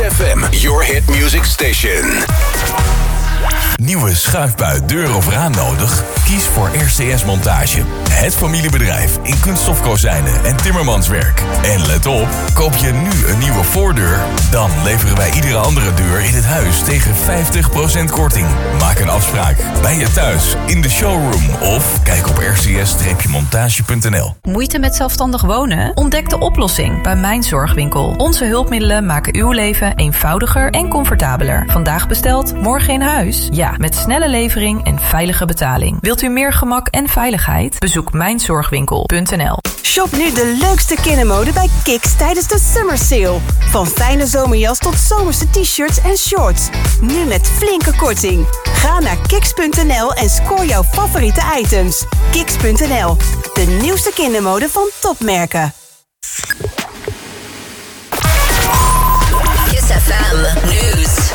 FM, your hit music station. Nieuwe schuifbui, deur of raam nodig? Kies voor RCS Montage. Het familiebedrijf in kunststofkozijnen en timmermanswerk. En let op, koop je nu een nieuwe voordeur, dan leveren wij iedere andere deur in het huis tegen 50% korting. Maak een afspraak bij je thuis, in de showroom of kijk op rcs-montage.nl. Moeite met zelfstandig wonen? Ontdek de oplossing bij Mijn Zorgwinkel. Onze hulpmiddelen maken uw leven eenvoudiger en comfortabeler. Vandaag besteld, morgen in huis? Ja, met snelle levering en veilige betaling. Wilt u meer gemak en veiligheid? Bezoek mijnzorgwinkel.nl. Shop nu de leukste kindermode bij Kiks tijdens de Summer Sale. Van fijne zomerjas tot zomerse t-shirts en shorts. Nu met flinke korting. Ga naar kiks.nl en scoor jouw favoriete items. Kiks.nl, de nieuwste kindermode van topmerken. Kiss FM News.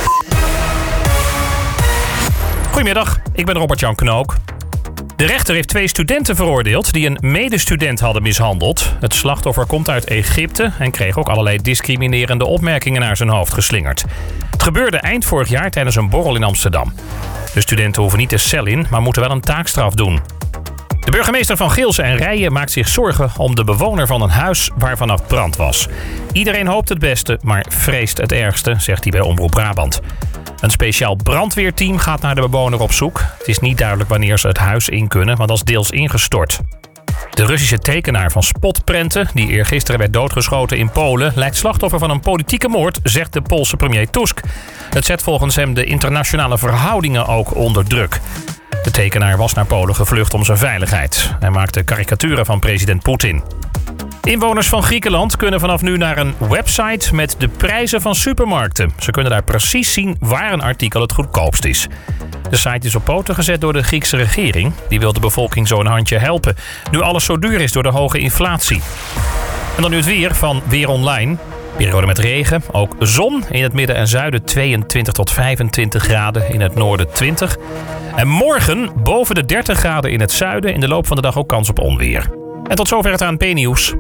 Goedemiddag, ik ben Robert-Jan Knook. De rechter heeft 2 studenten veroordeeld die een medestudent hadden mishandeld. Het slachtoffer komt uit Egypte en kreeg ook allerlei discriminerende opmerkingen naar zijn hoofd geslingerd. Het gebeurde eind vorig jaar tijdens een borrel in Amsterdam. De studenten hoeven niet de cel in, maar moeten wel een taakstraf doen. De burgemeester van Geelse en Rijen maakt zich zorgen om de bewoner van een huis waar vannacht brand was. Iedereen hoopt het beste, maar vreest het ergste, zegt hij bij Omroep Brabant. Een speciaal brandweerteam gaat naar de bewoner op zoek. Het is niet duidelijk wanneer ze het huis in kunnen, want dat is deels ingestort. De Russische tekenaar van spotprenten, die eergisteren werd doodgeschoten in Polen, lijkt slachtoffer van een politieke moord, zegt de Poolse premier Tusk. Het zet volgens hem de internationale verhoudingen ook onder druk. De tekenaar was naar Polen gevlucht om zijn veiligheid. Hij maakte karikaturen van president Poetin. Inwoners van Griekenland kunnen vanaf nu naar een website met de prijzen van supermarkten. Ze kunnen daar precies zien waar een artikel het goedkoopst is. De site is op poten gezet door de Griekse regering. Die wil de bevolking zo een handje helpen, nu alles zo duur is door de hoge inflatie. En dan nu het weer van Weer Online. Periode met regen, ook zon. In het midden en zuiden 22 tot 25 graden, in het noorden 20. En morgen boven de 30 graden in het zuiden. In de loop van de dag ook kans op onweer. En tot zover het ANP-nieuws.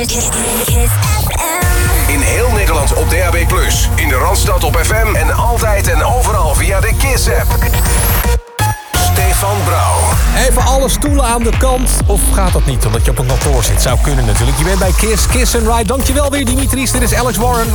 In heel Nederland op DAB+, in de Randstad op FM en altijd en overal via de Kiss-app. Stefan Brouw. Even alle stoelen aan de kant. Of gaat dat niet, omdat je op een kantoor zit? Zou kunnen natuurlijk. Je bent bij Kiss, Kiss and Ride. Dankjewel weer, Dimitris. Dit is Alex Warren.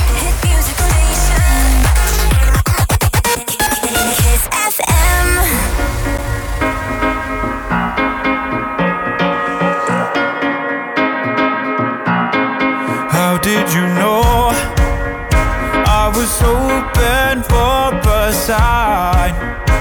How did you know I was open for a sign?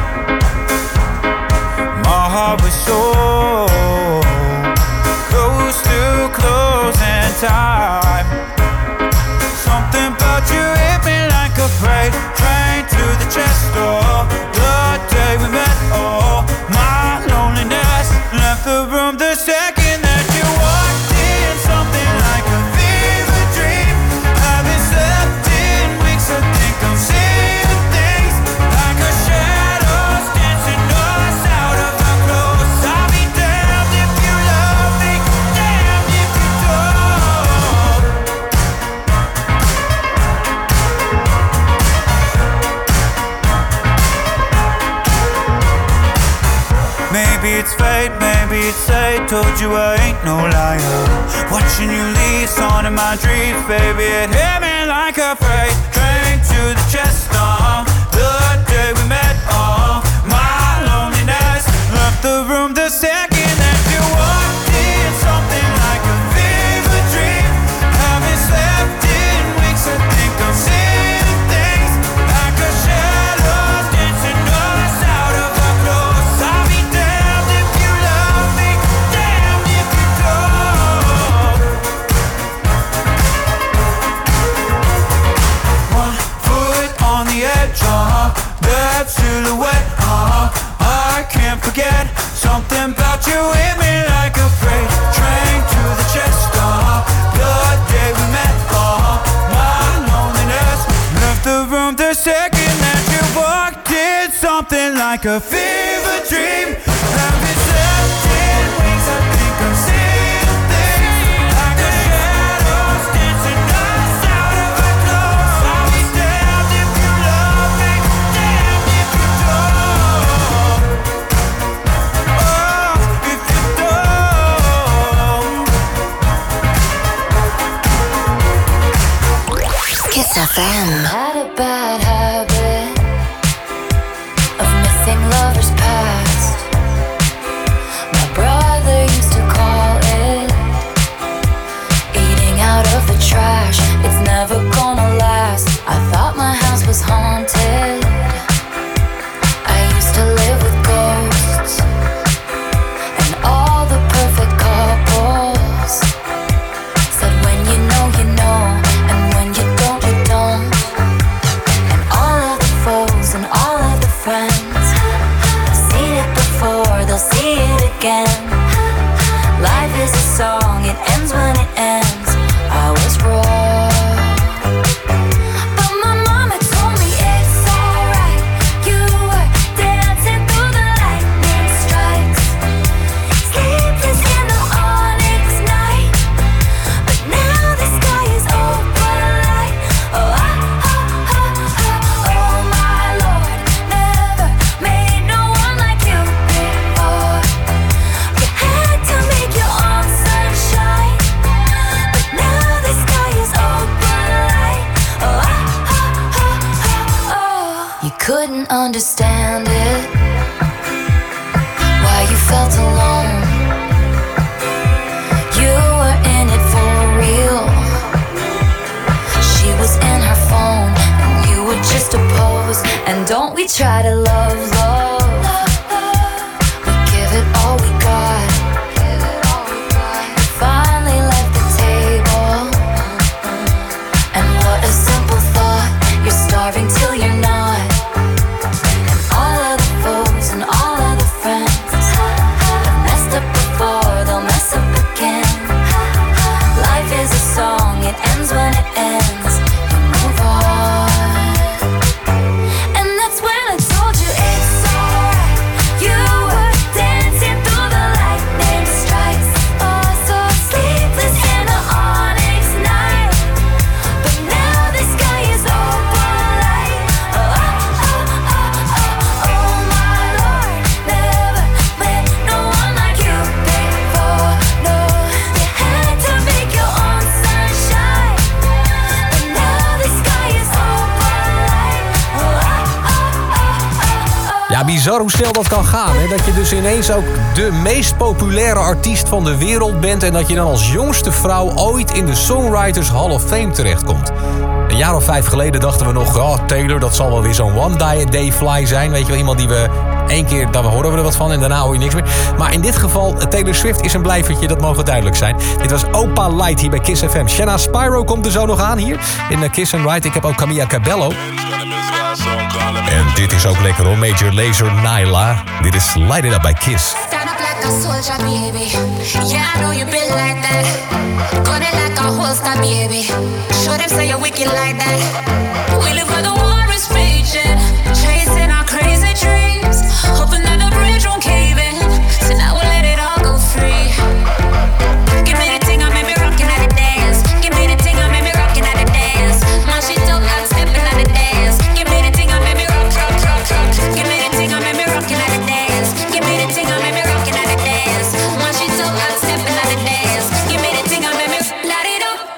My heart was so close to closing time. Something about you hit me like a freight train to the chest door. The day we met, oh, my loneliness left the room the second that you walked in. Something like a fever dream. Haven't slept in weeks, I think I'm seeing things like a shadows dancing us out of our clothes. I'll be damned if you love me, damned if you don't. Maybe it's fate, maybe it's fate. Told you I ain't no liar. Watching you leave, on in my dreams, baby. It hit me like a freight train to the chest. The day we met, my loneliness left the room the second that you walked in. Something like a fever dream. Haven't slept in weeks, I think I'm seeing things like a shadow dancing us out of our clothes. I'll be damned if you love me, damned if you don't. One foot on the edge, that silhouette, I can't forget. Something about you hit me like a freight train to the chest. The day we met, my loneliness left the room the second that you walked in. Something like a fever dream. Haven't slept in weeks, I think I'm seeing things like a shadows dancing us out of our clothes. I'll be dead. FM. Had a bad habit of missing lovers past. My brother used to call it eating out of the trash. It's never gonna last. I thought my house was haunted. I used to live with ghosts and all the perfect couples said when you know, and when you don't, you don't. And all of the foes and all of the friends have seen it before, they'll see it again. Life is a song, it ends when it ends. I was wrong. Couldn't understand it, why you felt alone. You were in it for real. She was in her phone and you were just a pose. And don't we try to love, we give it all we got. We finally left the table, and what a simple thought. You're starving till you're not. And all of the friends have messed up before, they'll mess up again. Life is a song, it ends when it ends. You move on. And that's when I told you it's alright. You were dancing through the lightning strikes. Oh, so sleepless in the onyx night. But now the sky is open light. Oh, Ja, bizar hoe snel dat kan gaan. Hè? Dat je dus ineens ook de meest populaire artiest van de wereld bent... en dat je dan als jongste vrouw ooit in de Songwriters Hall of Fame terechtkomt. Een jaar of 5 geleden dachten we nog... oh, Taylor, dat zal wel weer zo'n one-day fly zijn. Weet je wel, iemand die we 1 keer... daar horen we er wat van en daarna hoor je niks meer. Maar in dit geval, Taylor Swift is een blijvertje, dat mogen duidelijk zijn. Dit was Opa Light hier bij Kiss FM. Shanna Spyro komt er zo nog aan hier in Kiss and Ride. Ik heb ook Camilla Cabello. En dit is ook lekker hoor, Major Lazer Nyla. Dit is Light It Up bij Kiss. Stand up like a soldier, baby. Yeah, I know you been like that. Gun it like a holster, baby. Show them say you're wicked like that. We live where the war is raging, chasing our crazy dreams, hoping that the bridge won't cave in. So now we'll let it all go free. Give me the thing, I made me rockin' at the dance. Give me the thing, I made me rockin' at the dance. Man, she talk like steppin' at the dance. Give me the thing, I made me rock. Give me the thing, I made me rockin' at the dance. Give me the thing, I made me rockin' at the dance. Man, she talk like steppin' at the dance. Give me the thing, I made me light it up.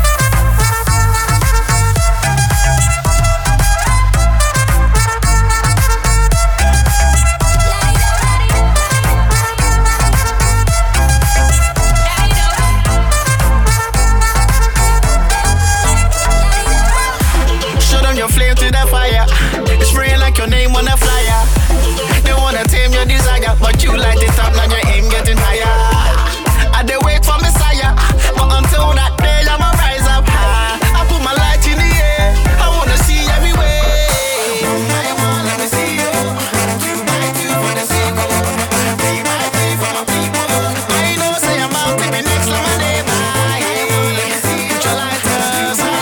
Your name on a flyer. They wanna tame your desire, but you light it up, now your aim getting higher. I dey wait for Messiah, but until that day I'ma rise up high. I put my light in the air, I wanna see everywhere. Let me see you. You might do for the sequel. Be my free for my people. I know say I'm out to be next to my neighbor. Let me see you. Put your lighters on.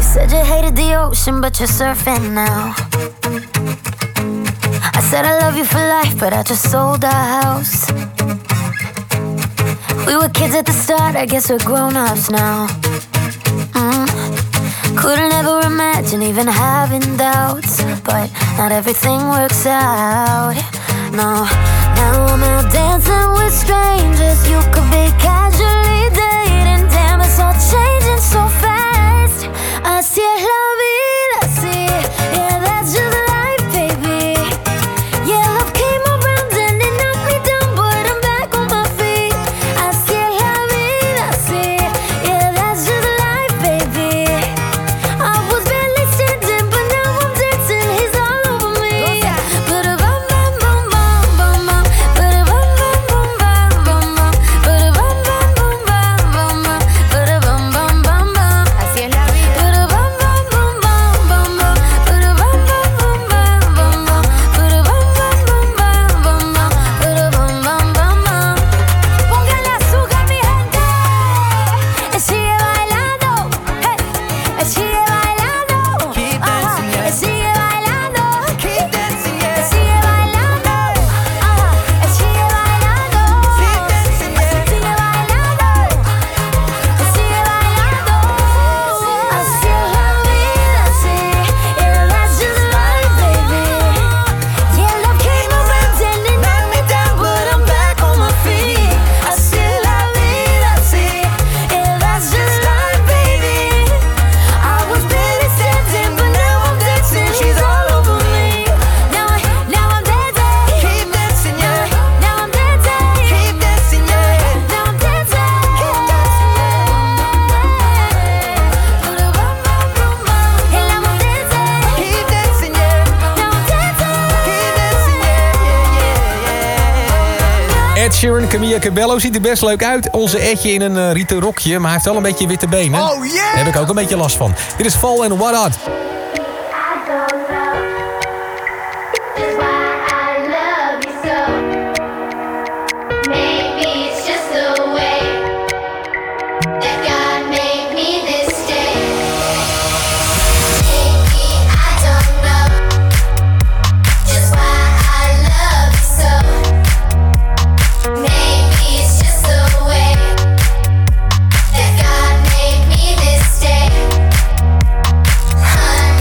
Said you hated the ocean, but you're surfing now. I said I love you for life, but I just sold our house. We were kids at the start, I guess we're grown-ups now. Couldn't ever imagine even having doubts, but not everything works out. No, now I'm out dancing with strangers. You could be casually dating. Damn, it's all changing so fast. Así es la vida, sí. Yeah, that's just life, baby. Yeah, love came around and it knocked me down, but I'm back on my feet. Así es la vida, sí. Yeah, that's just life, baby. I was barely standing, but now I'm dancing. He's all over me. Ba-da-bum, bum, bum, bum, bum, bum. Ba-da-bum, bum, bum, bum, bum, bum. Ba-da-bum, bum, bum, bum, bum, bum. Ba-da-bum, bum, bum, bum. Así es la vida. Ba-da-bum, bum, bum, bum, bum, bum. Ba-da-bum, bum, bum, bum, bum, bum. Ba-da-bum, bum, bum, bum, bum, bum. Ba-da-bum, bum, bum, bum. Póngale azúcar, mi gente. Sigue bailando. Hey. Sigue bailando. Keep dancing, yeah. Sigue bailando. Keep dancing, yeah. Sigue bailando. Sigue bailando. Keep dancing, yeah. Sigue bailando. Sigue bailando. Así es la vida, sí. Yeah, that's just life, baby. Yeah, love came around and it knocked me down, but I'm back on my feet. Así es la vida, sí. Yeah, that's just life, baby. I was barely standing, but now I'm dancing. She's all over me. Now I'm dancing. Keep dancing, yeah. Now I'm dancing. Keep dancing, yeah. Now I'm dancing. Keep dancing, yeah. Keep dancing, yeah. Ed Sheeran, Camilla Cabello ziet er best leuk uit. Onze Edje in een rieten rokje, maar hij heeft wel een beetje witte benen. Oh, yeah! Daar heb ik ook een beetje last van. Dit is Fall and What Not. Honey,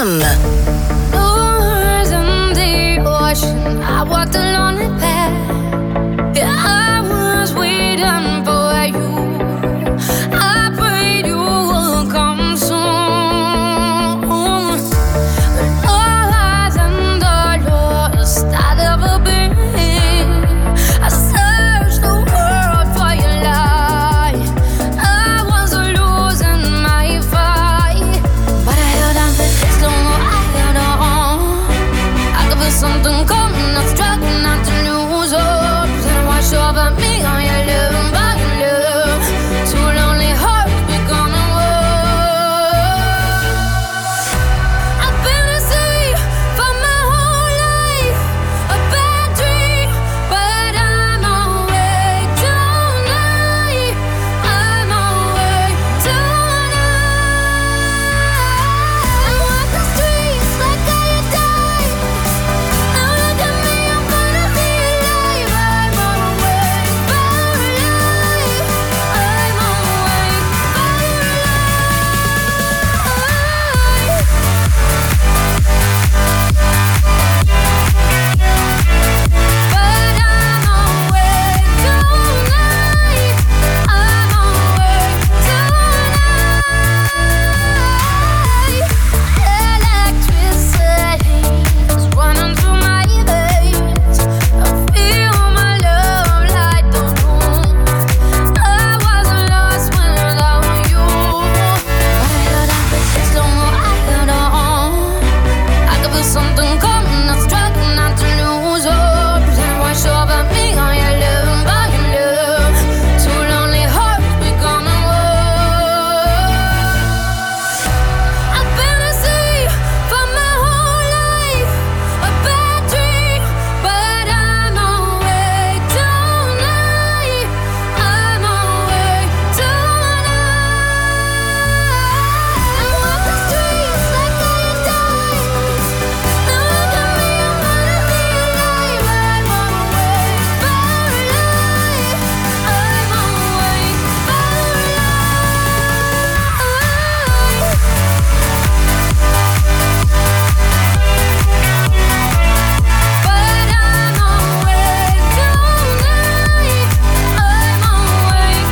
FM. Doors in the ocean, I walked a lonely path. Yeah, I was waiting for you. I prayed you would come soon. But all eyes and all lost I'd ever been. I searched the world for your light. I was losing my fight, but I held on for this long. I held on. I could feel something coming, I struck not to lose hope. Then wash over me on your love, by your love. Too lonely hearts becoming war. I've been a sea for my whole life, a bad dream, but I'm awake tonight. I'm awake tonight. I walk the streets like I had died. Now look at me, I'm gonna be alive. I'm awake for life. I'm awake for but I'm awake tonight. I'm awake tonight. Electricity is running through my veins. I feel my love light the room. I was lost without you, but I held on for this long. I held on. I could feel something coming, I struck not to lose hope. Then wash over me on your love, by your love. Too lonely hearts becoming war. I've been a sea for my whole life, a bad dream, but I'm awake tonight. I'm awake tonight. I walk the streets like I had died. Now look at me, I'm gonna be alive. I'm awake for life. I'm awake for but I'm awake tonight. I'm awake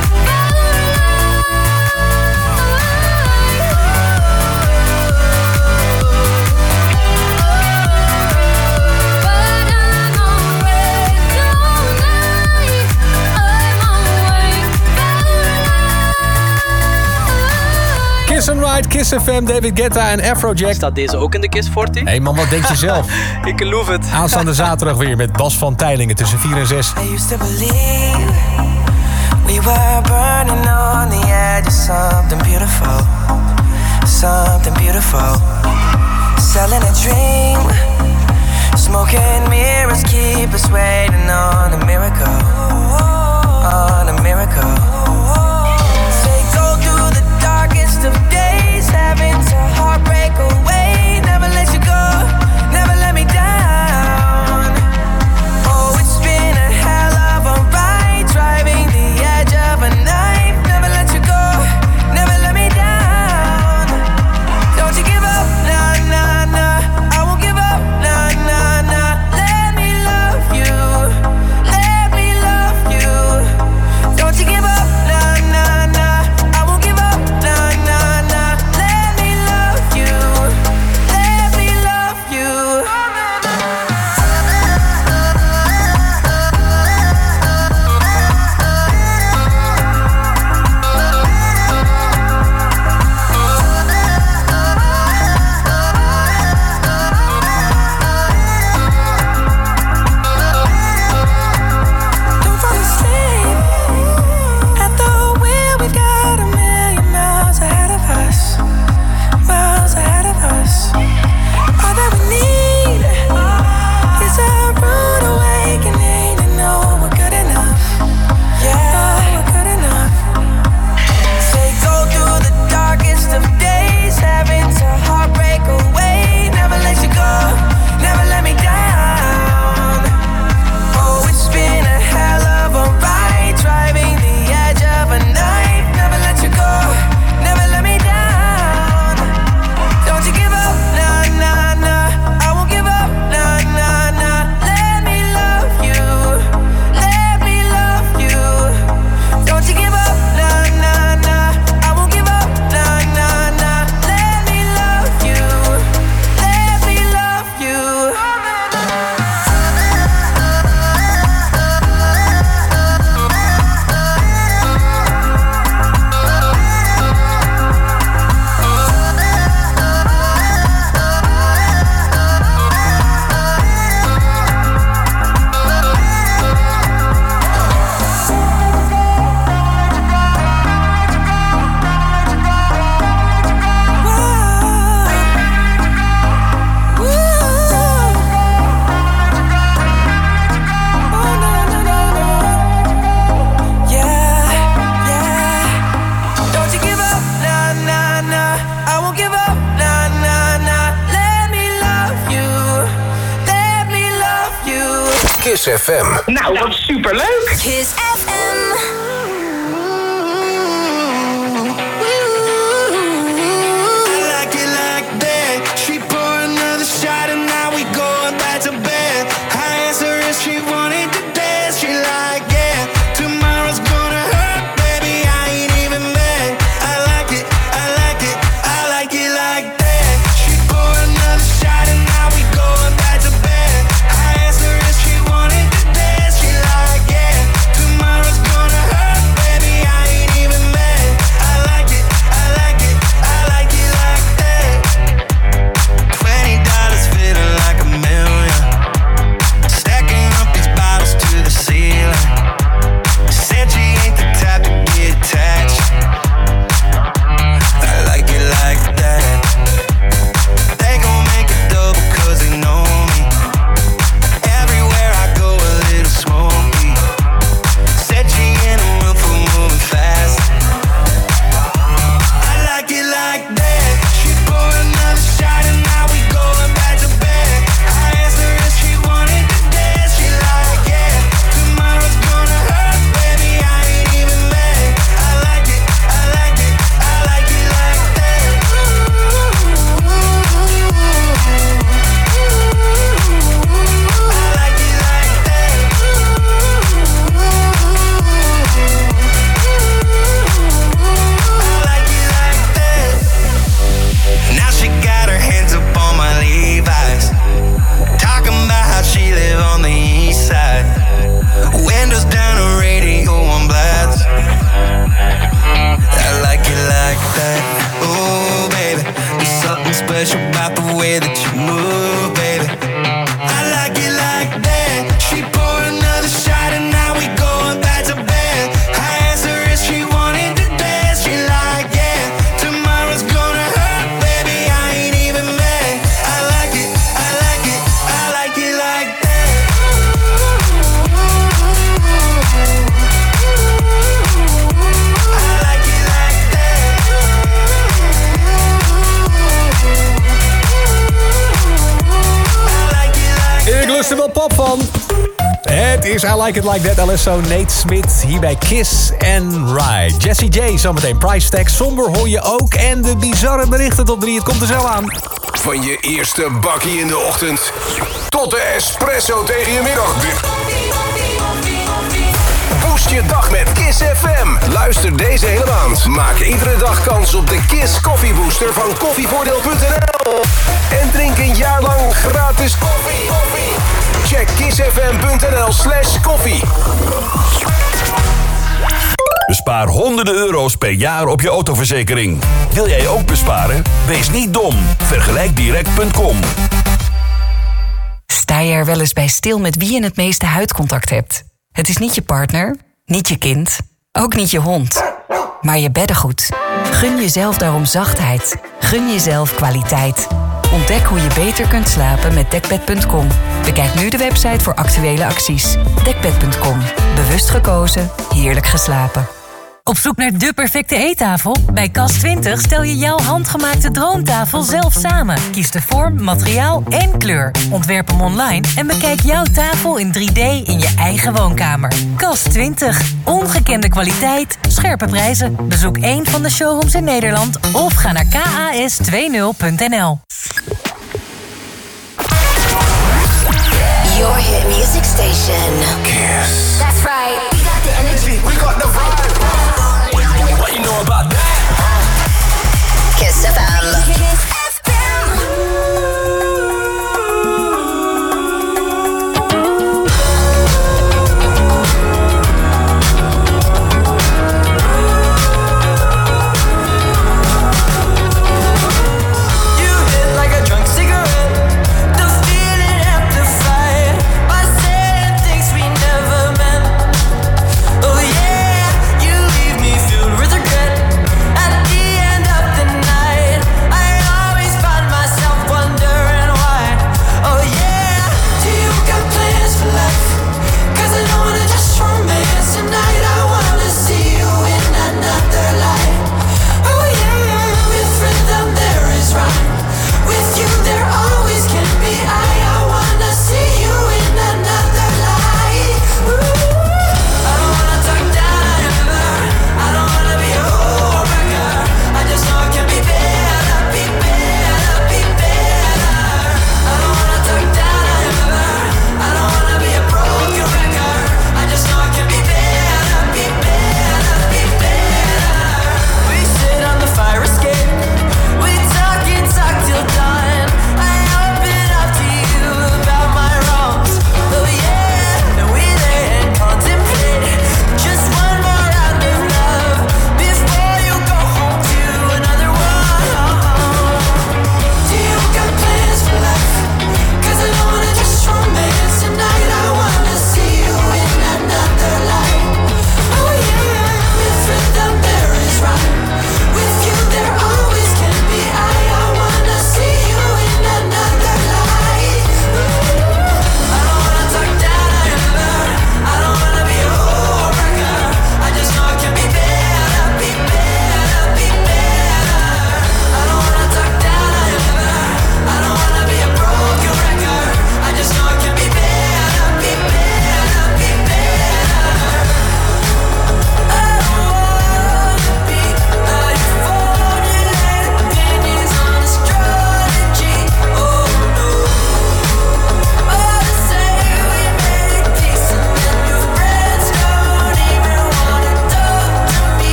Kiss and Ride, Kiss FM, David Guetta en Afrojack. Staat deze ook in de Kiss 40? Hé man, wat denk je zelf? Ik geloof het. Aanstaande zaterdag weer met Bas van Teylingen tussen 4 en 6. I used to believe we were burning on the edge of something beautiful, something beautiful. Selling a dream, smoking mirrors keep us waiting on a miracle, on a miracle. Say go through the darkest of days, having to heartbreak away. Never let you go, never let me down. Oh, it's been a hell of a ride, driving the edge of a knife. Never let you go, never let me down. Don't you give up, nah, nah, nah. I won't give up, nah, nah, nah. Let me love you, let me love you. Don't you give up, nah, nah, nah. I won't give up, nah, nah, nah. Let me love you, Kiss FM. Nou, wat superleuk. Kiss FM. Is I Like It Like That, Alesso, Nate Smith, hier bij Kiss and Ride. Jessie J, zometeen Price Tag, Somber hoor je ook. En de bizarre berichten tot 3, het komt er zo aan. Van je eerste bakkie in de ochtend tot de espresso tegen je middagdip. Boost je dag met Kiss FM. Luister deze hele maand. Maak iedere dag kans op de Kiss Coffee Booster van koffievoordeel.nl. En drink een jaar lang gratis koffie. Check kissfm.nl/koffie. Bespaar honderden euro's per jaar op je autoverzekering. Wil jij ook besparen? Wees niet dom. Vergelijkdirect.com. Sta je er wel eens bij stil met wie je het meeste huidcontact hebt? Het is niet je partner, niet je kind, ook niet je hond, maar je beddengoed. Gun jezelf daarom zachtheid. Gun jezelf kwaliteit. Ontdek hoe je beter kunt slapen met Dekbed.com. Bekijk nu de website voor actuele acties. Dekbed.com. Bewust gekozen, heerlijk geslapen. Op zoek naar de perfecte eettafel? Bij Cas20 stel je jouw handgemaakte droomtafel zelf samen. Kies de vorm, materiaal en kleur. Ontwerp hem online en bekijk jouw tafel in 3D in je eigen woonkamer. Cas20. Ongekende kwaliteit, scherpe prijzen. Bezoek een van de showrooms in Nederland of ga naar kas20.nl. Your hit music station. Kiss. That's right. We got the energy. We got the vibe. What you know about that? Kiss FM. Kiss FM. At the end of the night, I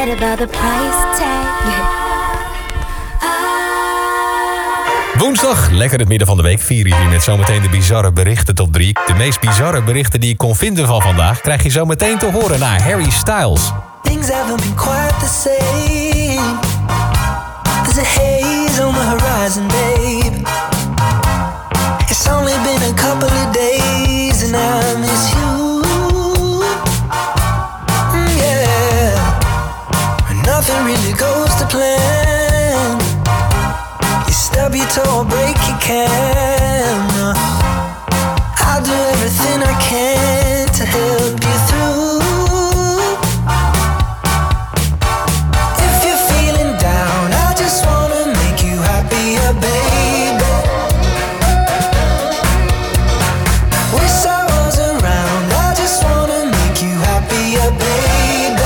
forget about the price tag. Woensdag, lekker het midden van de week, vier hier met zometeen de bizarre berichten top 3. De meest bizarre berichten die ik kon vinden van vandaag krijg je zo meteen te horen naar Harry Styles. Things haven't been quite the same. There's a haze on the horizon, babe. It's only been a couple of days and I miss you. Yeah. Nothing really goes to plan. You stub your toe or break your can. I'll do everything I can to help you through. If you're feeling down, I just wanna make you happier, baby. Wish I was around, I just wanna make you happier, baby.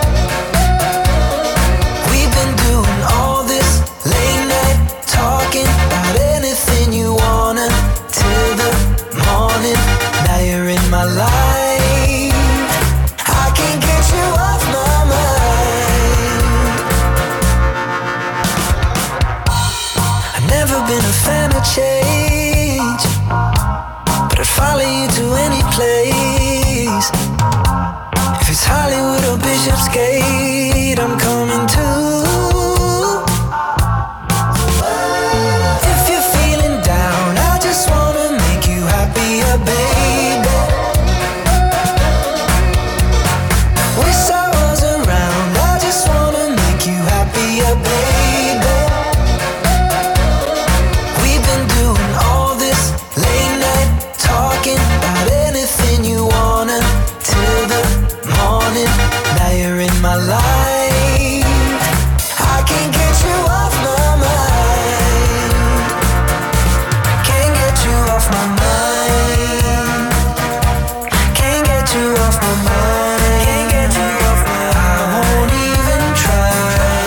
We've been doing all this late night talking about anything you wanna till the morning. Now you're in my life. I can't get you off my mind. I've never been a fan of change, but I'd follow you to any place. If it's Hollywood or Bishopsgate, I'm coming too. If you're feeling down, I just wanna make you happier, baby. Wish I was around, I just wanna make you happier, baby. We've been doing all this late night talking about anything you wanna till the morning. Now you're in my life. I can't get you off my mind. Can't get you off my mind. Can't get you off my mind. Can't get you off my mind. I won't even try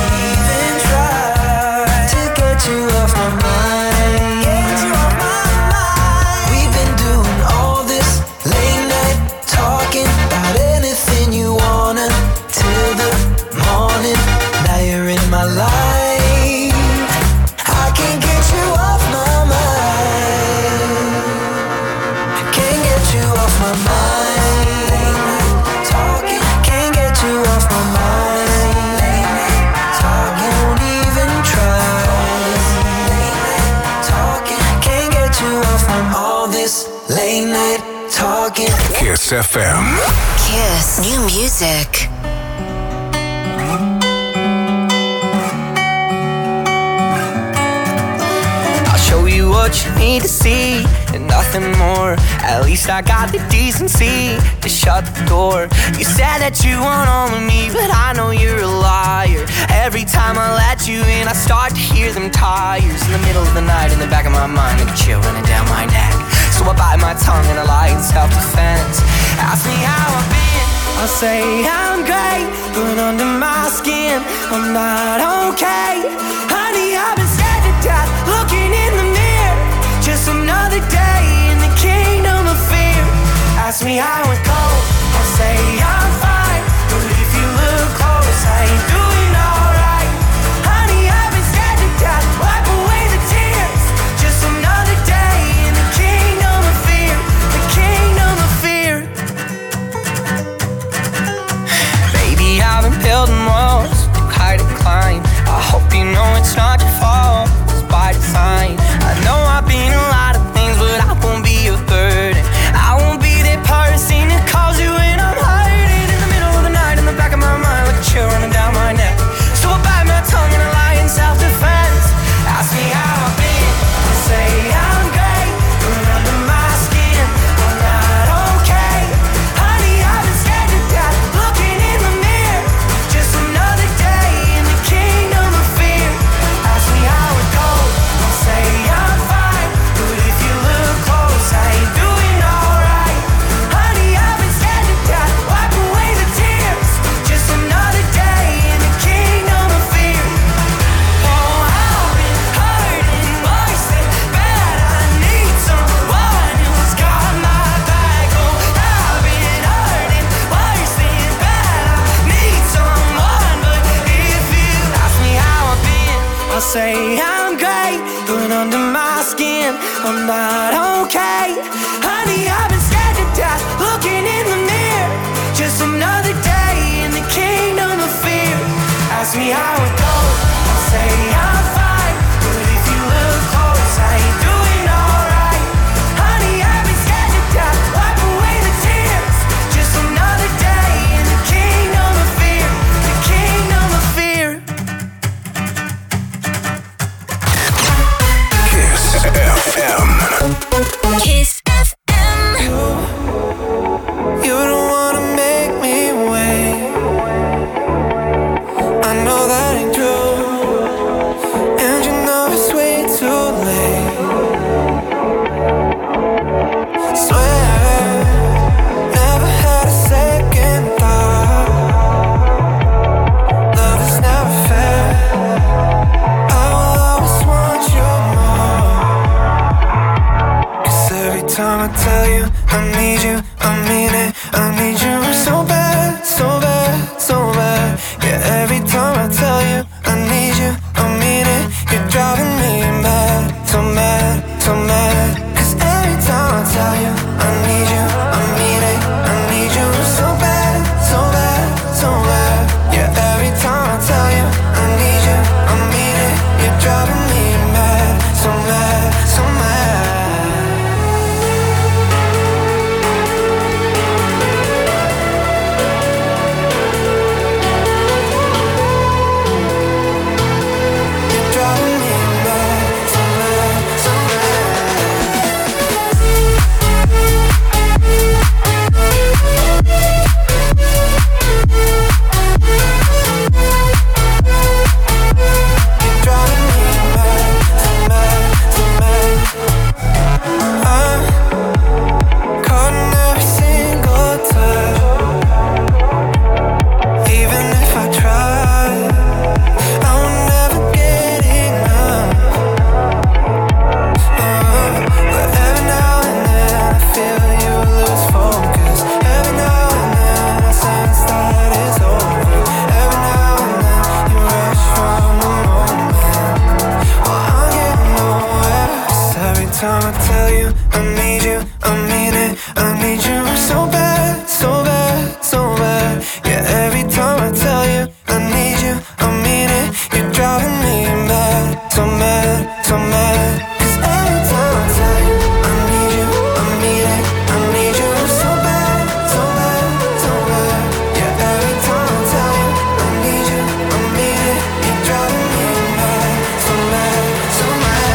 to get you off my mind. Get you off my mind. We've been doing all this late night talking about anything you wanna till the morning. Now you're in my life. I can't get you off my mind. Can't get you off my mind. Talking, can't get you off my mind. Talking, won't even try. Talking, can't get you off from all this late night talking. Kiss FM. Kiss New Music. I'll show you what you need to see and nothing more. At least I got the decency to shut the door. You said that you want all of me, but I know you're a liar. Every time I let you in, I start to hear them tires in the middle of the night in the back of my mind, like a chill running down my neck. So I bite my tongue and I lie in self-defense. Ask me how I've been, I'll say I'm great, but under my skin I'm not okay. Honey, I've been scared to death, looking in the mirror. Just another day in the kingdom of fear. Ask me how it goes, I'll say I'm fine, but if you look close, I ain't doing alright. Honey, I've been scared to death, wipe away the tears. Just another day in the kingdom of fear, the kingdom of fear. Baby, I've been building walls to hide and climb. I hope you know it's not your fault, it's by design. I know I've been a lot of things, but I won't be a burden. I won't be that person that calls you when I'm hurting in the say I'm great, but under my skin, I'm not okay. Honey, I've been scared to death, looking in the mirror. Just another day in the kingdom of fear. Ask me how it goes, I'll say I'm fine, but if you look close, I ain't doing alright. Honey, I've been scared to death, wipe away the tears. Just another day in the kingdom of fear, the kingdom of fear. Kiss FM. Kiss FM. You don't wanna make me wait. I know that ain't true, and you know it's way too late. Swear, never had a second thought. Love is never fair. I will always want you more. 'Cause every time I tell you I need you, I mean it. I need you so bad, so bad, so bad. Yeah, every time I tell you I need you, I mean it. You're driving me mad, so mad, so mad. 'Cause every time I tell you I need you, I mean it. I need you so bad, so bad, so bad. Yeah, every time I tell you I need you, I mean it. You're driving me mad, so mad, so mad. Time I tell you I need you, I mean it. I need you so bad, so bad, so bad. Yeah, every time I tell you I need you, I mean it. You're driving me mad, so mad, so mad. 'Cause every time I tell you I need you, I mean it. I need you so bad, so bad, so bad. Yeah, every time I tell you I need you, I mean it. You're driving me mad, so mad, so mad.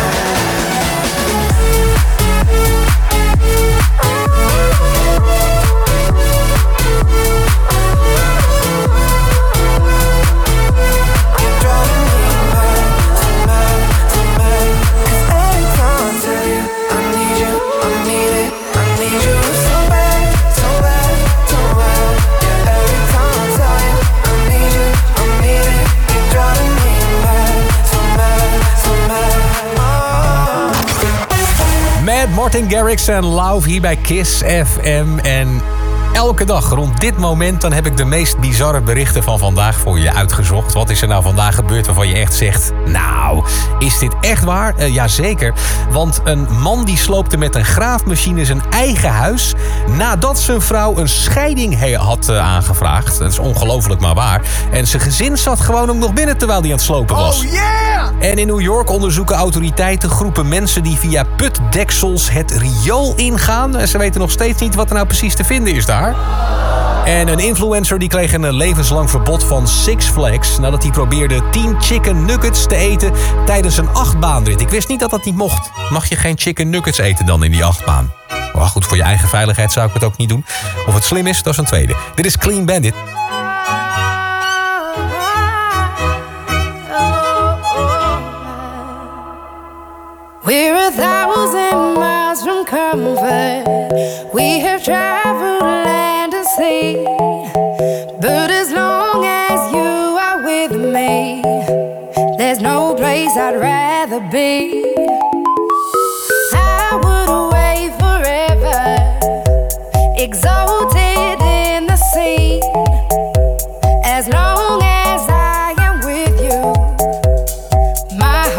Martin Garrix en Lauv hier bij Kiss FM. En elke dag rond dit moment dan heb ik de meest bizarre berichten van vandaag voor je uitgezocht. Wat is er nou vandaag gebeurd waarvan je echt zegt... Nou, is dit echt waar? Jazeker. Want een man die sloopte met een graafmachine zijn eigen huis... nadat zijn vrouw een scheiding had aangevraagd. Dat is ongelooflijk maar waar. En zijn gezin zat gewoon ook nog binnen terwijl hij aan het slopen was. Oh yeah! En in New York onderzoeken autoriteiten groepen mensen die via putdeksels het riool ingaan. En ze weten nog steeds niet wat er nou precies te vinden is daar. En een influencer die kreeg een levenslang verbod van Six Flags... nadat hij probeerde 10 chicken nuggets te eten tijdens een achtbaanrit. Ik wist niet dat dat niet mocht. Mag je geen chicken nuggets eten dan in die achtbaan? Maar goed, voor je eigen veiligheid zou ik het ook niet doen. Of het slim is, dat is een tweede. Dit is Clean Bandit. We're 1,000 miles from comfort. We have traveled land and sea. But as long as you are with me, there's no place I'd rather be. I would away forever, exalted in the sea. As long as I am with you, my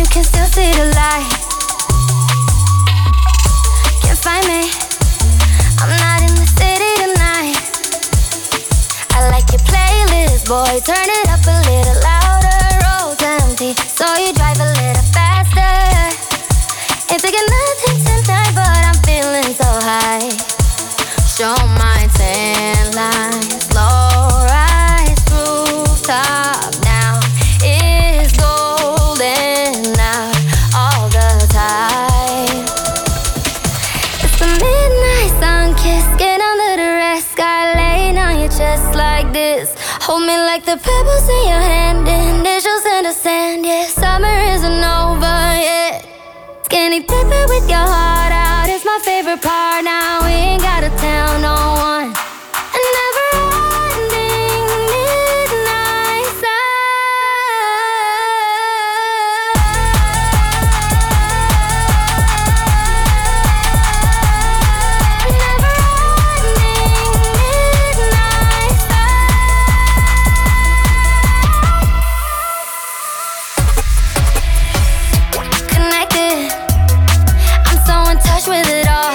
can still see the light. Can't find me, I'm not in the city tonight. I like your playlist, boy, turn it up a little louder. Road's empty, so you drive a little faster. Ain't taking nothing tonight, but I'm feeling so high. Show my tan lines, low rise, rooftop now is golden out all the time. It's the midnight sun kiss, get under the red sky, laying on your chest like this. Hold me like the pebbles in your hand, initials in the sand. Yeah, summer isn't over yet. Skinny dipping with your heart out is my favorite part. Now we ain't gotta tell no one. A never-ending midnight connected. I'm so in touch with it all.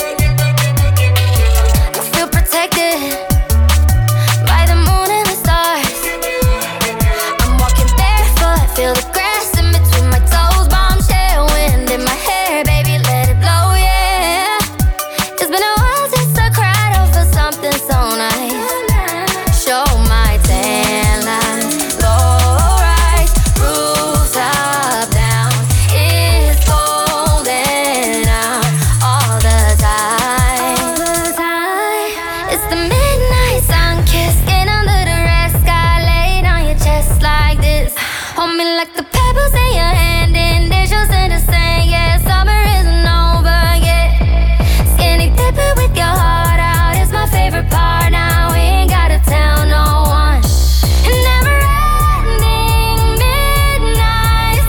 I feel protected by the moon and the stars. I'm walking barefoot, feel the grass in between my toes. Bombshell wind in my hair, baby, let it blow, yeah. It's been a while since I cried over something so nice. Show my tan lines, low rise, rooftop down. It's golden out all the time. It's the midnight sun kiss, get under the red sky, laid on your chest like this. Hold me like the pebbles in your hand, initials in the sand. Yeah, summer isn't over yet. Skinny dipping with your heart out is my favorite part. Now we ain't gotta tell no one. A never-ending midnight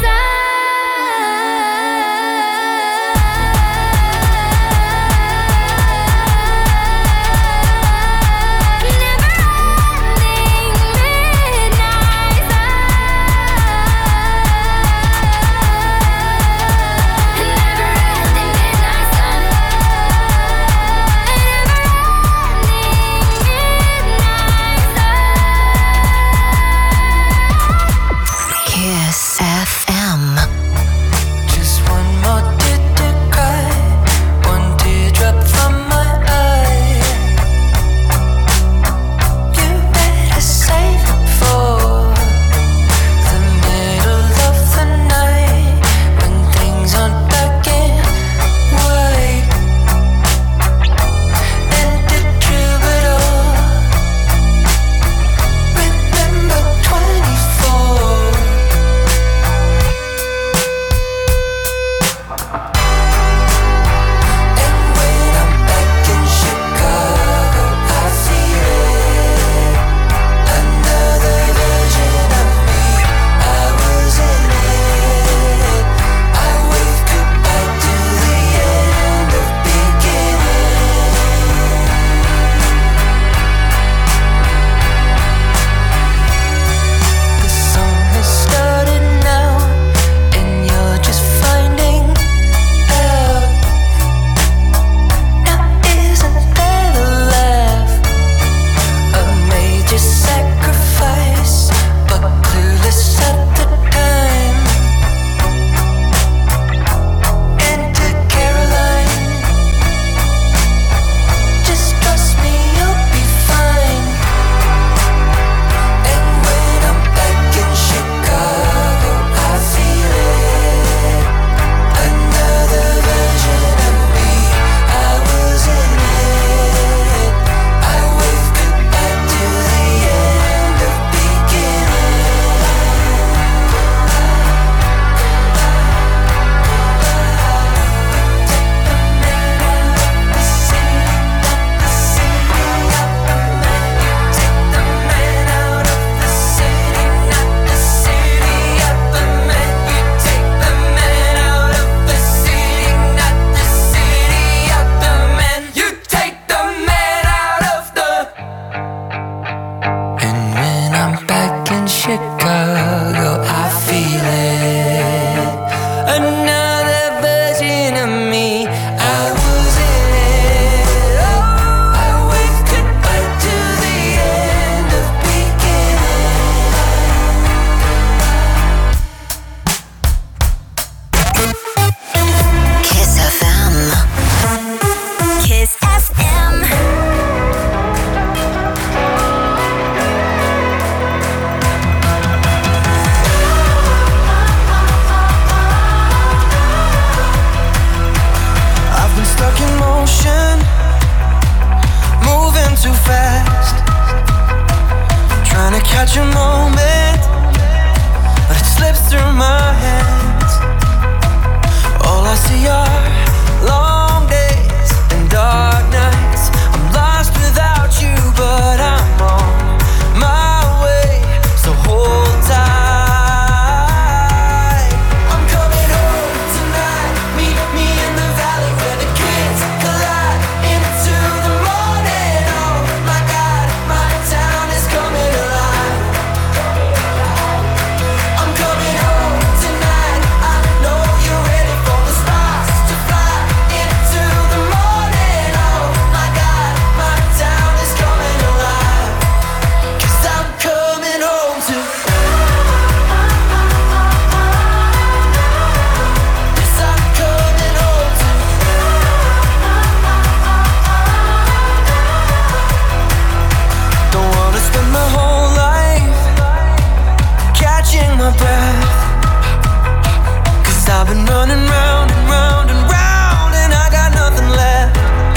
breath. 'Cause I've been running round and round and round, and I got nothing left.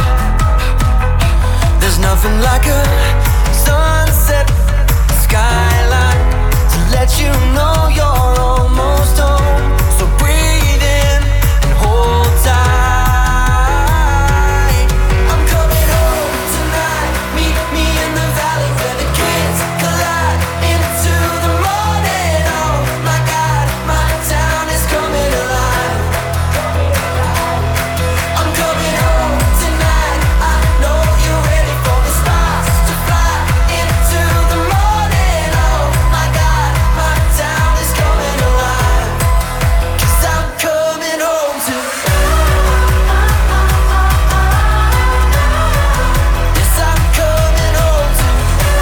There's nothing like a sunset skyline to let you know you're almost home. So breathe in and hold tight. I'm coming home tonight. Meet me in the valley where the kids collide into the morning. Oh my God, my town is coming alive. I'm coming home tonight. I know you're ready for the stars to fly into the morning. Oh my God, my town is coming alive. 'Cause I'm coming home to. Yes, I'm coming home to.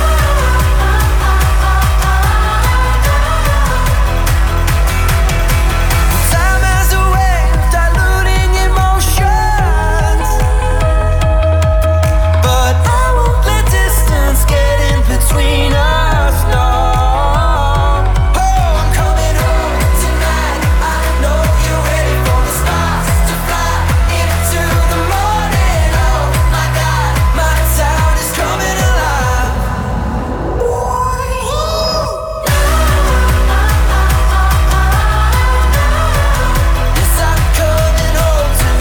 Time has a way of diluting emotions, but I won't let distance get in between us, no. Oh, I'm coming home tonight. I know you're ready for the stars to fly into the morning. Oh my God, my town is coming alive. Yes, I'm coming home to.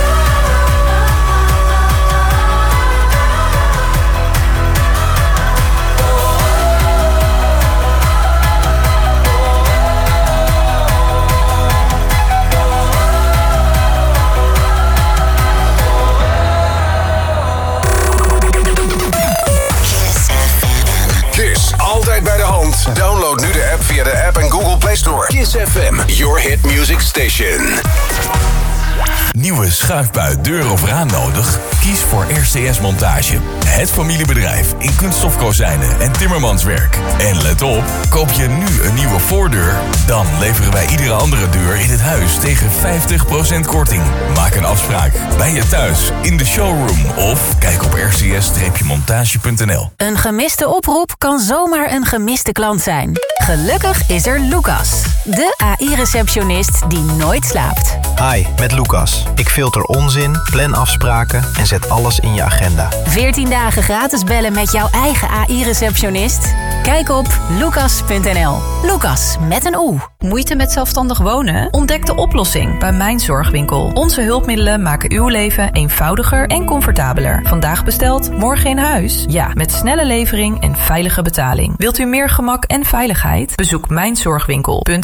Kiss, altijd bij de hand. Download nu de app via de App en Google Play Store. Kiss FM, your hit music station. Nieuwe schuifbui, deur of raam nodig? Kies voor RCS Montage. Het familiebedrijf in kunststofkozijnen en timmermanswerk. En let op, koop je nu een nieuwe voordeur? Dan leveren wij iedere andere deur in het huis tegen 50% korting. Maak een afspraak bij je thuis, in de showroom of kijk op rcs-montage.nl. Een gemiste oproep kan zomaar een gemiste klant zijn. Gelukkig is er Lucas, de AI-receptionist die nooit slaapt. Hi, met Lucas. Ik filter onzin, plan afspraken en zet alles in je agenda. 14 dagen gratis bellen met jouw eigen AI-receptionist? Kijk op lucas.nl. Lucas met een O. Moeite met zelfstandig wonen? Ontdek de oplossing bij Mijn Zorgwinkel. Onze hulpmiddelen maken uw leven eenvoudiger en comfortabeler. Vandaag besteld, morgen in huis? Ja, met snelle levering en veilige betaling. Wilt u meer gemak en veiligheid? Bezoek mijnzorgwinkel.nl.